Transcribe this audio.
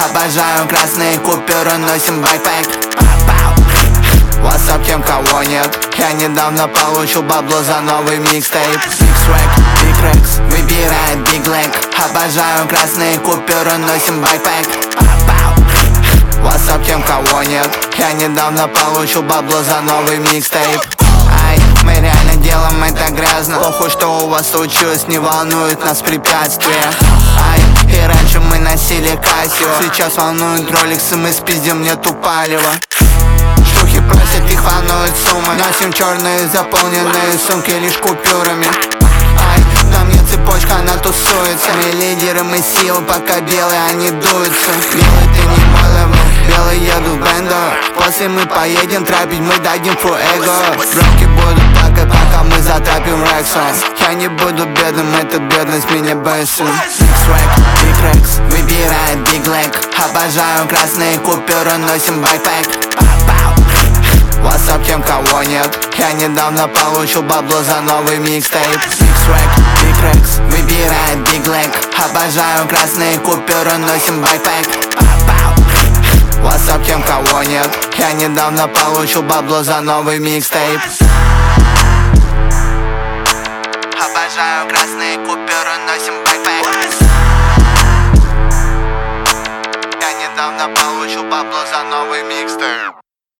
Обожаю красные купюры, носим бэкпэк. What's up тем, кого нет? Я недавно получил бабло за новый микстейп. Big swag, big racks, выбирает big leg. Обожаю красные купюры, носим бэкпэк. What's up тем, кого нет? Я недавно получил бабло за новый микстейп. Ай, мы реально делаем это грязно. Похуй, что у вас случилось, не волнует нас препятствия. Ай, и раньше мы носили Кассио, сейчас волнуют роликсы, мы спиздим, нету палева. Шлюхи просят, их волнуют суммы. Носим черные заполненные сумки лишь купюрами. Ай, на мне цепочка, она тусуется. Мы лидеры, мы силы, пока белые они дуются. Белый ты не мой левел, белый еду в бендо. После мы поедем трапить, мы дадим фуэго. Броки будут плакать, пока мы затрапим рексом. Я не буду бедным, эта бедность меня бесит. Big swag, big racks, выбирает big leg. Обожаю красные купюры, носим бэкпэк. What's up тем, кого нет? Я недавно получил бабло за новый микстейп. Big swag, big racks, выбирает big leg. Обожаю красные купюры, носим бэкпэк. What's up тем, кого нет? Я недавно получил бабло за новый микстейп. Обожаю красные купюры, носим бэкпэк. Я недавно получил бабло за новый микстейп.